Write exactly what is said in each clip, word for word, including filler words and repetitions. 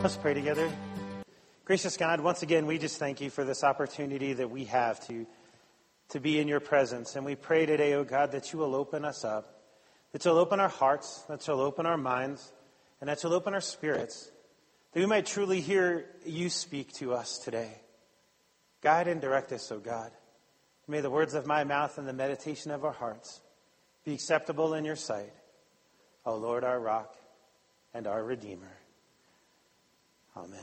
Let's pray together. Gracious God, once again, we just thank you for this opportunity that we have to, to be in your presence. And we pray today, oh God, that you will open us up, that you'll open our hearts, that you'll open our minds, and that you'll open our spirits, that we might truly hear you speak to us today. Guide and direct us, oh God. May the words of my mouth and the meditation of our hearts be acceptable in your sight, O Lord, our rock and our Redeemer. Amen.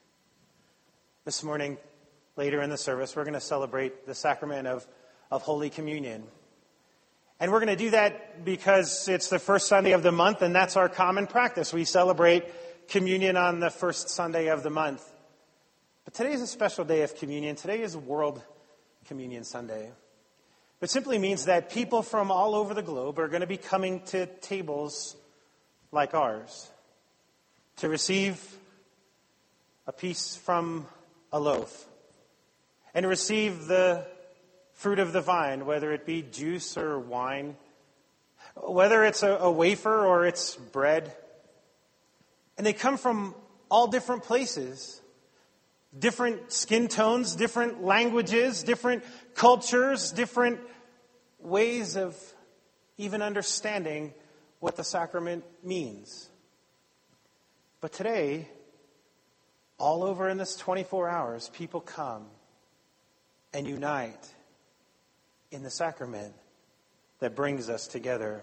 This morning, later in the service, we're going to celebrate the sacrament of, of Holy Communion. And we're going to do that because it's the first Sunday of the month, and that's our common practice. We celebrate communion on the first Sunday of the month. But today is a special day of communion. Today is World Communion Sunday. It simply means that people from all over the globe are going to be coming to tables like ours to receive a piece from a loaf and to receive the fruit of the vine, whether it be juice or wine, whether it's a, a wafer or it's bread. And they come from all different places, different skin tones, different languages, different cultures, different ways of even understanding what the sacrament means. But today, all over in this twenty-four hours, people come and unite in the sacrament that brings us together.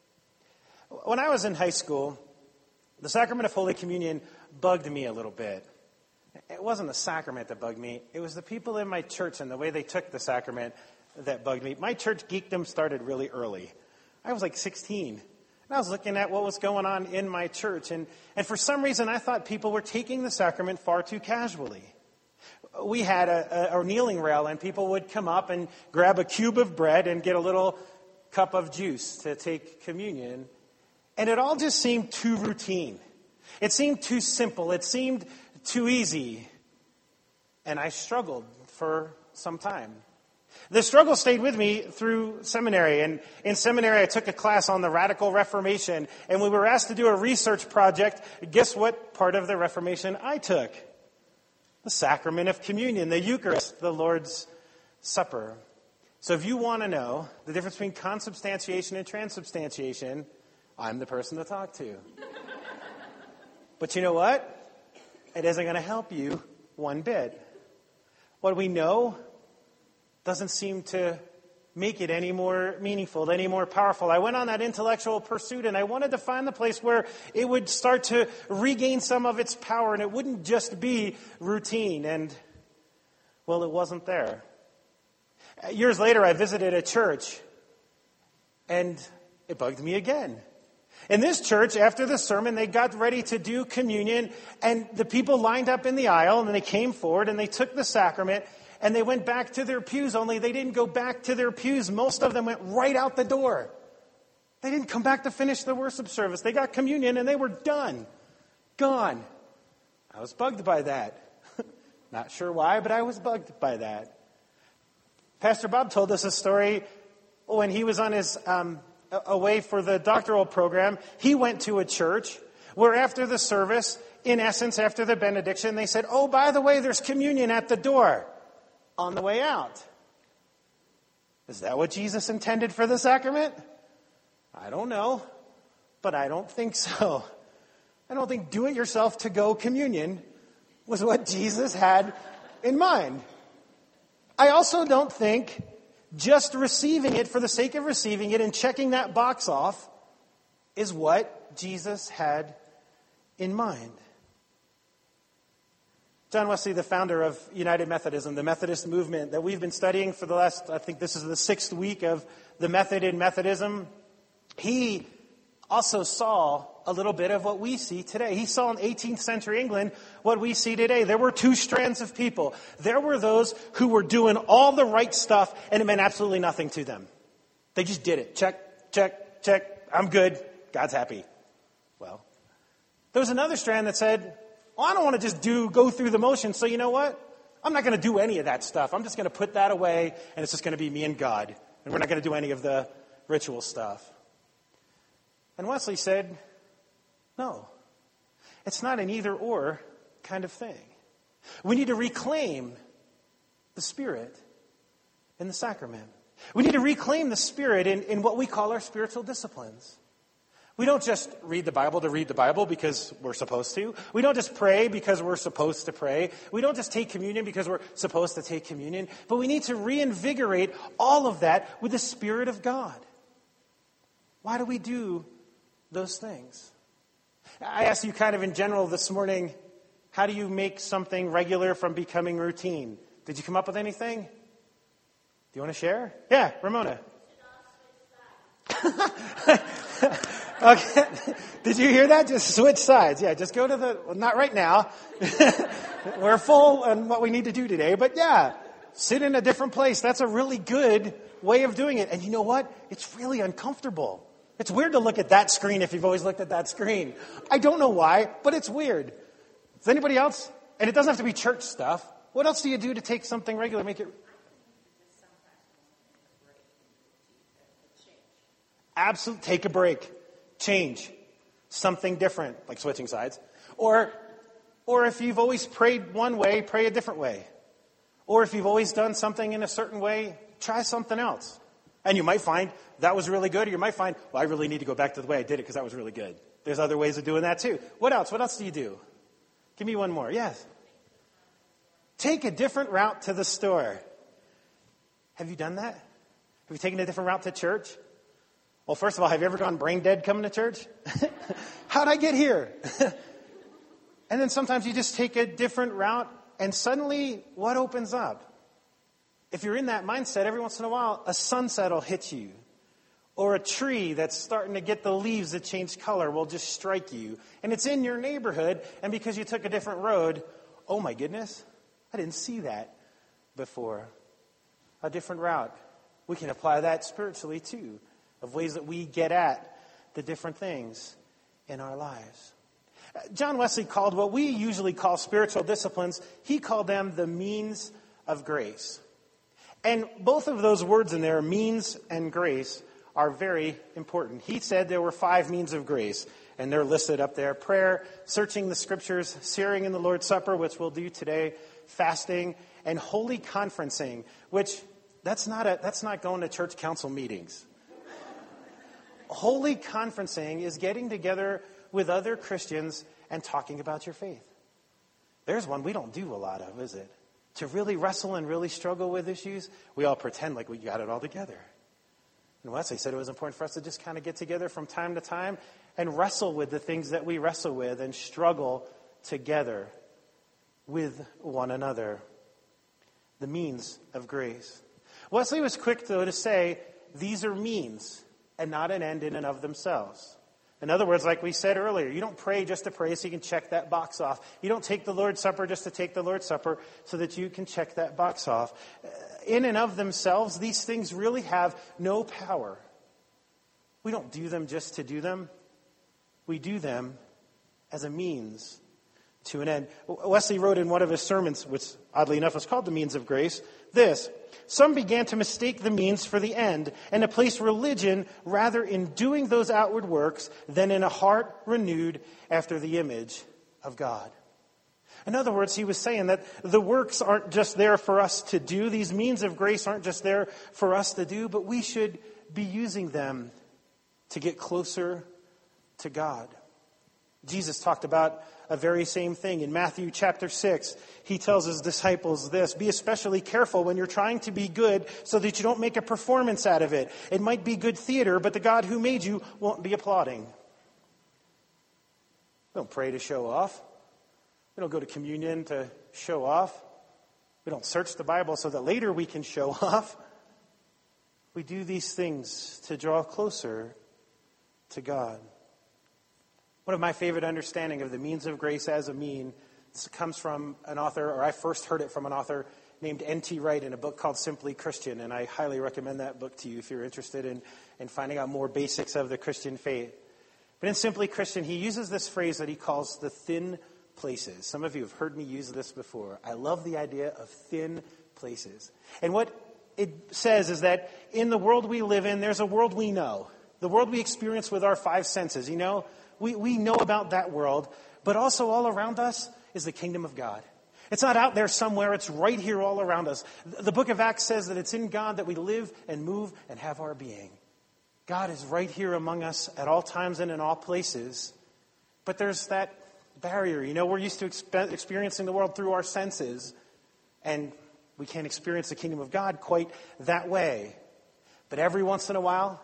When I was in high school, the sacrament of Holy Communion bugged me a little bit. It wasn't the sacrament that bugged me. It was the people in my church and the way they took the sacrament that bugged me. My church geekdom started really early. I was like sixteen. And I was looking at what was going on in my church. And, and for some reason, I thought people were taking the sacrament far too casually. We had a, a, a kneeling rail, and people would come up and grab a cube of bread and get a little cup of juice to take communion. And it all just seemed too routine. It seemed too simple. It seemed too easy. And I struggled for some time. The struggle stayed with me through seminary. And in seminary, I took a class on the Radical Reformation. And we were asked to do a research project. Guess what part of the Reformation I took? The sacrament of communion, the Eucharist, the Lord's Supper. So if you want to know the difference between consubstantiation and transubstantiation, I'm the person to talk to. But you know what? It isn't going to help you one bit. What we know doesn't seem to make it any more meaningful, any more powerful. I went on that intellectual pursuit, and I wanted to find the place where it would start to regain some of its power, and it wouldn't just be routine. And, well, it wasn't there. Years later, I visited a church, and it bugged me again. In this church, after the sermon, they got ready to do communion, and the people lined up in the aisle, and they came forward, and they took the sacrament, and they went back to their pews, only they didn't go back to their pews. Most of them went right out the door. They didn't come back to finish the worship service. They got communion, and they were done. Gone. I was bugged by that. Not sure why, but I was bugged by that. Pastor Bob told us a story when he was on his um, away for the doctoral program. He went to a church where after the service, in essence, after the benediction, they said, oh, by the way, there's communion at the door on the way out. Is that what Jesus intended for the sacrament? I don't know, but I don't think so. I don't think do-it-yourself to-go communion was what Jesus had in mind. I also don't think just receiving it for the sake of receiving it and checking that box off is what Jesus had in mind. John Wesley, the founder of United Methodism, the Methodist movement that we've been studying for the last, I think this is the sixth week of the method in Methodism, he also saw a little bit of what we see today. He saw in eighteenth century England what we see today. There were two strands of people. There were those who were doing all the right stuff, and it meant absolutely nothing to them. They just did it. Check, check, check. I'm good. God's happy. Well, there was another strand that said, well, I don't want to just do go through the motions, so you know what? I'm not going to do any of that stuff. I'm just going to put that away, and it's just going to be me and God. And we're not going to do any of the ritual stuff. And Wesley said, no, it's not an either or, kind of thing. We need to reclaim the Spirit in the sacrament. We need to reclaim the Spirit in, in what we call our spiritual disciplines. We don't just read the Bible to read the Bible because we're supposed to. We don't just pray because we're supposed to pray. We don't just take communion because we're supposed to take communion. But we need to reinvigorate all of that with the Spirit of God. Why do we do those things? I asked you kind of in general this morning, how do you make something regular from becoming routine? Did you come up with anything? Do you want to share? Yeah, Ramona. Okay. Did you hear that? Just switch sides. Yeah, just go to the, well, not right now. We're full on what we need to do today. But yeah, sit in a different place. That's a really good way of doing it. And you know what? It's really uncomfortable. It's weird to look at that screen if you've always looked at that screen. I don't know why, but it's weird. Does anybody else? And it doesn't have to be church stuff. What else do you do to take something regular, make it... Absolutely, take a break. Change. Something different, like switching sides. Or, or if you've always prayed one way, pray a different way. Or if you've always done something in a certain way, try something else. And you might find that was really good, or you might find, well, I really need to go back to the way I did it because that was really good. There's other ways of doing that too. What else? What else do you do? Give me one more. Yes. Take a different route to the store. Have you done that? Have you taken a different route to church? Well, first of all, have you ever gone brain dead coming to church? How'd I get here? And then sometimes you just take a different route, and suddenly, what opens up? If you're in that mindset, every once in a while, a sunset will hit you. Or a tree that's starting to get the leaves that change color will just strike you. And it's in your neighborhood, and because you took a different road, oh my goodness, I didn't see that before. A different route. We can apply that spiritually too, of ways that we get at the different things in our lives. John Wesley called what we usually call spiritual disciplines, he called them the means of grace. And both of those words in there, means and grace, are very important. He said there were five means of grace, and they're listed up there. Prayer, searching the scriptures, sharing in the Lord's Supper, which we'll do today, fasting, and holy conferencing, which that's not a, that's not going to church council meetings. Holy conferencing is getting together with other Christians and talking about your faith. There's one we don't do a lot of, is it? To really wrestle and really struggle with issues, we all pretend like we got it all together. And Wesley said it was important for us to just kind of get together from time to time and wrestle with the things that we wrestle with and struggle together with one another. The means of grace. Wesley was quick, though, to say these are means and not an end in and of themselves. In other words, like we said earlier, you don't pray just to pray so you can check that box off. You don't take the Lord's Supper just to take the Lord's Supper so that you can check that box off. In and of themselves, these things really have no power. We don't do them just to do them. We do them as a means to an end. Wesley wrote in one of his sermons, which oddly enough was called The Means of Grace, this: some began to mistake the means for the end and to place religion rather in doing those outward works than in a heart renewed after the image of God. In other words, he was saying that the works aren't just there for us to do. These means of grace aren't just there for us to do, but we should be using them to get closer to God. Jesus talked about a very same thing. In Matthew chapter six, he tells his disciples this: be especially careful when you're trying to be good so that you don't make a performance out of it. It might be good theater, but the God who made you won't be applauding. We don't pray to show off. We don't go to communion to show off. We don't search the Bible so that later we can show off. We do these things to draw closer to God. One of my favorite understanding of the means of grace as a mean comes from an author, or I first heard it from an author named N T Wright in a book called Simply Christian, and I highly recommend that book to you if you're interested in, in finding out more basics of the Christian faith. But in Simply Christian, he uses this phrase that he calls the thin places. Some of you have heard me use this before. I love the idea of thin places. And what it says is that in the world we live in, there's a world we know. The world we experience with our five senses, you know? We we know about that world, but also all around us is the kingdom of God. It's not out there somewhere. It's right here all around us. The book of Acts says that it's in God that we live and move and have our being. God is right here among us at all times and in all places. But there's that barrier. You know, we're used to expe- experiencing the world through our senses. And we can't experience the kingdom of God quite that way. But every once in a while,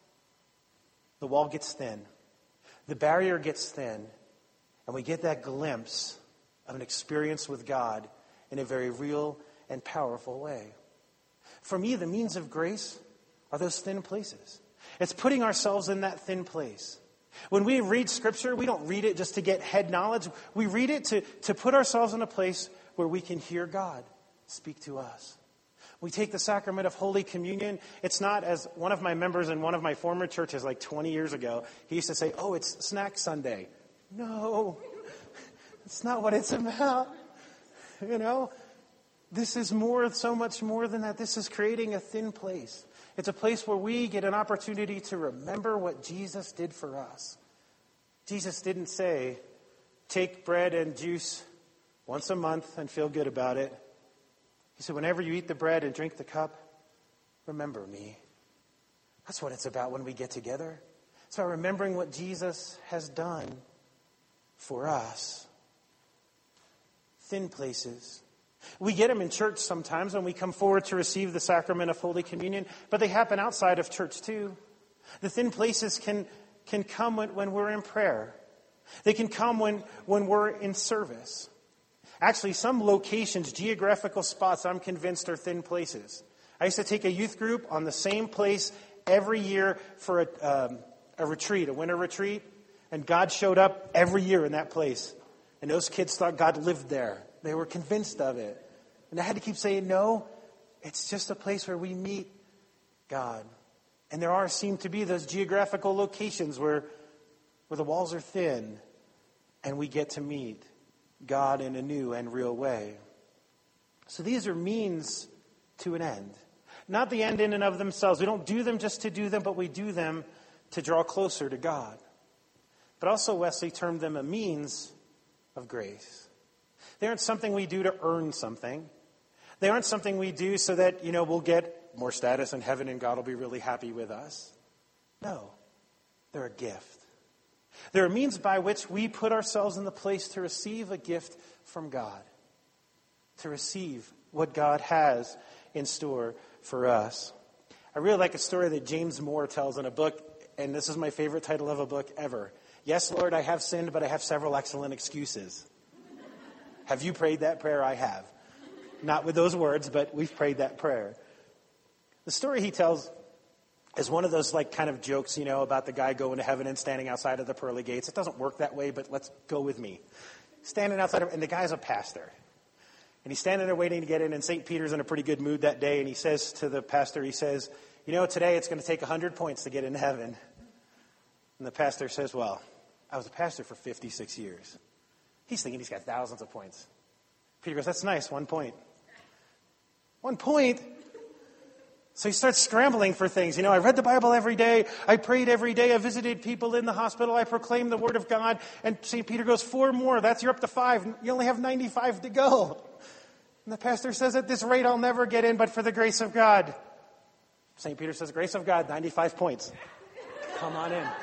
the wall gets thin. The barrier gets thin. And we get that glimpse of an experience with God in a very real and powerful way. For me, the means of grace are those thin places. It's putting ourselves in that thin place. When we read Scripture, we don't read it just to get head knowledge. We read it to, to put ourselves in a place where we can hear God speak to us. We take the sacrament of Holy Communion. It's not, as one of my members in one of my former churches like twenty years ago, he used to say, oh, it's Snack Sunday. No, it's not what it's about. You know, this is more, so much more than that. This is creating a thin place. It's a place where we get an opportunity to remember what Jesus did for us. Jesus didn't say, take bread and juice once a month and feel good about it. He said, whenever you eat the bread and drink the cup, remember me. That's what it's about when we get together. It's about remembering what Jesus has done for us. Thin places. We get them in church sometimes when we come forward to receive the sacrament of Holy Communion, but they happen outside of church too. The thin places can, can come when, when we're in prayer. They can come when, when we're in service. Actually, some locations, geographical spots, I'm convinced are thin places. I used to take a youth group on the same place every year for a, um, a retreat, a winter retreat, and God showed up every year in that place. And those kids thought God lived there. They were convinced of it. And I had to keep saying, no, it's just a place where we meet God. And there are, seem to be those geographical locations where, where the walls are thin and we get to meet God in a new and real way. So these are means to an end. Not the end in and of themselves. We don't do them just to do them, but we do them to draw closer to God. But also Wesley termed them a means of grace. They aren't something we do to earn something. They aren't something we do so that, you know, we'll get more status in heaven and God will be really happy with us. No, they're a gift. They're a means by which we put ourselves in the place to receive a gift from God, to receive what God has in store for us. I really like a story that James Moore tells in a book, and this is my favorite title of a book ever. Yes, Lord, I have sinned, but I have several excellent excuses. Have you prayed that prayer? I have. Not with those words, but we've prayed that prayer. The story he tells is one of those like kind of jokes, you know, about the guy going to heaven and standing outside of the pearly gates. It doesn't work that way, but let's go with me. Standing outside of, and the guy's a pastor. And he's standing there waiting to get in, and Saint Peter's in a pretty good mood that day, and he says to the pastor, he says, you know, today it's going to take one hundred points to get into heaven. And the pastor says, well, I was a pastor for fifty-six years. He's thinking he's got thousands of points. Peter goes, that's nice, one point. One point? So he starts scrambling for things. You know, I read the Bible every day. I prayed every day. I visited people in the hospital. I proclaimed the word of God. And Saint Peter goes, four more. That's, you're up to five. You only have ninety-five to go. And the pastor says, at this rate, I'll never get in, but for the grace of God. Saint Peter says, grace of God, ninety-five points. Come on in.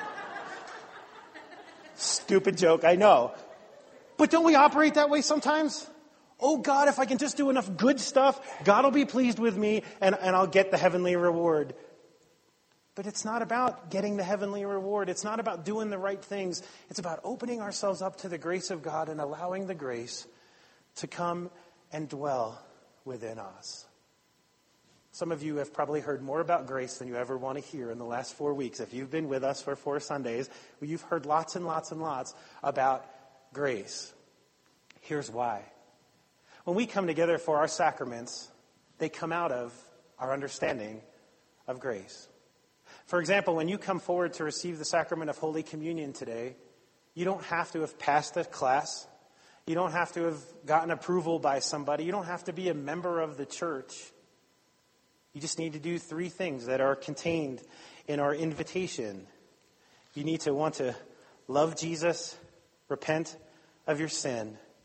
Stupid joke, I know. But don't we operate that way sometimes? Oh, God, if I can just do enough good stuff, God will be pleased with me and, and I'll get the heavenly reward. But it's not about getting the heavenly reward. It's not about doing the right things. It's about opening ourselves up to the grace of God and allowing the grace to come and dwell within us. Some of you have probably heard more about grace than you ever want to hear in the last four weeks. If you've been with us for four Sundays, you've heard lots and lots and lots about grace. Here's why. When we come together for our sacraments, they come out of our understanding of grace. For example, when you come forward to receive the sacrament of Holy Communion today, you don't have to have passed a class. You don't have to have gotten approval by somebody. You don't have to be a member of the church. You just need to do three things that are contained in our invitation. You need to want to love Jesus, repent of your sin,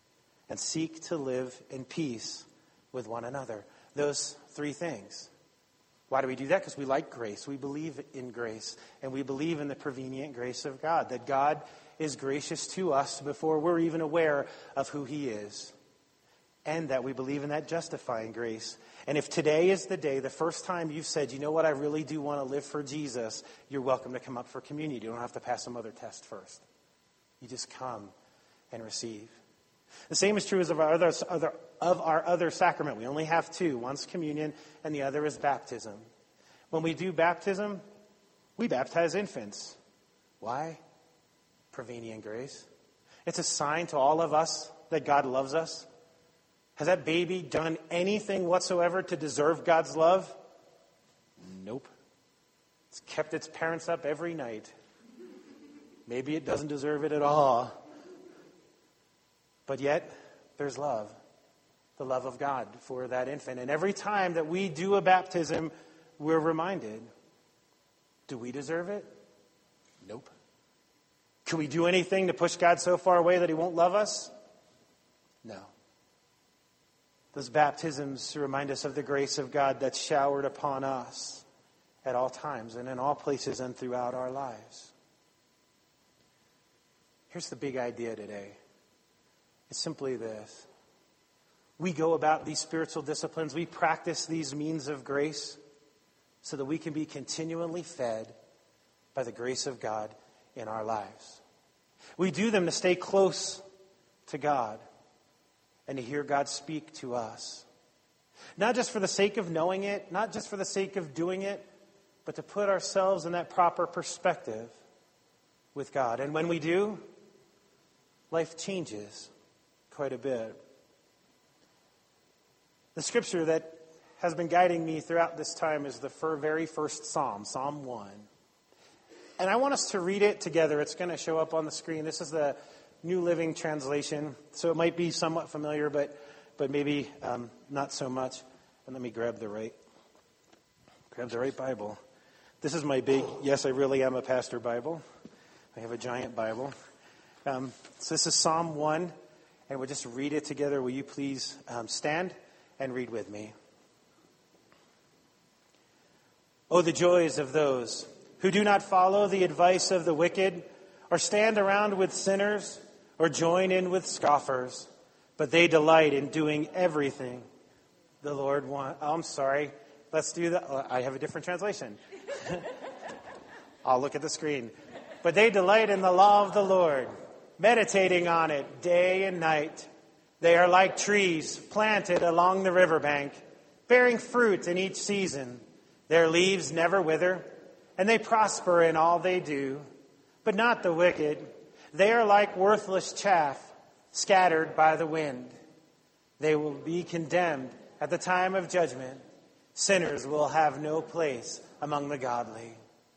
and seek to live in peace with one another. Those three things. Why do we do that? Because we like grace. We believe in grace. And we believe in the prevenient grace of God. That God is gracious to us before we're even aware of who he is. And that we believe in that justifying grace. And if today is the day, the first time you've said, you know what, I really do want to live for Jesus, you're welcome to come up for communion. You don't have to pass some other test first. You just come and receive. The same is true as of our other, other, of our other sacrament. We only have two. One's communion and the other is baptism. When we do baptism, we baptize infants. Why? Prevenient grace. It's a sign to all of us that God loves us. Has that baby done anything whatsoever to deserve God's love? Nope. It's kept its parents up every night. Maybe it doesn't deserve it at all. But yet, there's love. The love of God for that infant. And every time that we do a baptism, we're reminded, do we deserve it? Nope. Can we do anything to push God so far away that he won't love us? No. Those baptisms remind us of the grace of God that's showered upon us at all times and in all places and throughout our lives. Here's the big idea today. It's simply this. We go about these spiritual disciplines, we practice these means of grace so that we can be continually fed by the grace of God in our lives. We do them to stay close to God and to hear God speak to us. Not just for the sake of knowing it, not just for the sake of doing it, but to put ourselves in that proper perspective with God. And when we do, life changes quite a bit. The scripture that has been guiding me throughout this time is the very first Psalm, Psalm one. And I want us to read it together. It's going to show up on the screen. This is the New Living Translation, so it might be somewhat familiar, but but maybe um, not so much. And let me grab the right, grab the right Bible. This is my big, yes, I really am a pastor Bible. I have a giant Bible. Um, so this is Psalm one, and we'll just read it together. Will you please um, stand and read with me? Oh, the joys of those who do not follow the advice of the wicked, or stand around with sinners, or join in with scoffers, but they delight in doing everything the Lord wants. Oh, I'm sorry. Let's do that. I have a different translation. I'll look at the screen. But they delight in the law of the Lord, meditating on it day and night. They are like trees planted along the riverbank, bearing fruit in each season. Their leaves never wither, and they prosper in all they do. But not the wicked. They are like worthless chaff scattered by the wind. They will be condemned at the time of judgment. Sinners will have no place among the godly.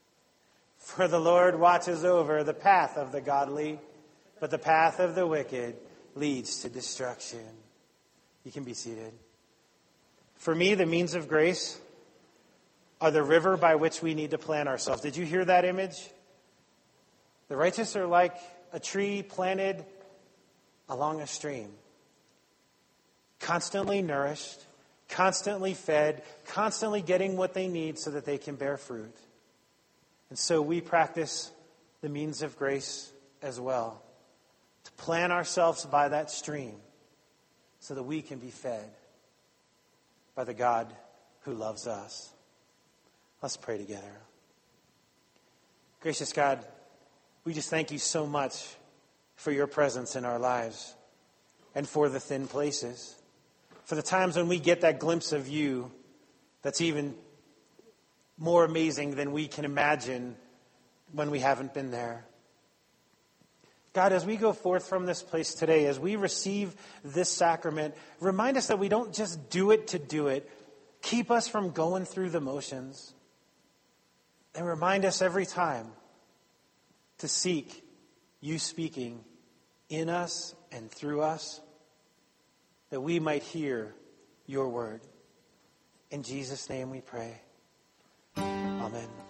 For the Lord watches over the path of the godly, but the path of the wicked leads to destruction. You can be seated. For me, the means of grace are the river by which we need to plant ourselves. Did you hear that image? The righteous are like a tree planted along a stream, constantly nourished, constantly fed, constantly getting what they need so that they can bear fruit. And so we practice the means of grace as well, to plant ourselves by that stream so that we can be fed by the God who loves us. Let's pray together. Gracious God, we just thank you so much for your presence in our lives and for the thin places, for the times when we get that glimpse of you that's even more amazing than we can imagine when we haven't been there. God, as we go forth from this place today, as we receive this sacrament, remind us that we don't just do it to do it. Keep us from going through the motions. And remind us every time to seek you speaking in us and through us, that we might hear your word. In Jesus' name we pray. Amen.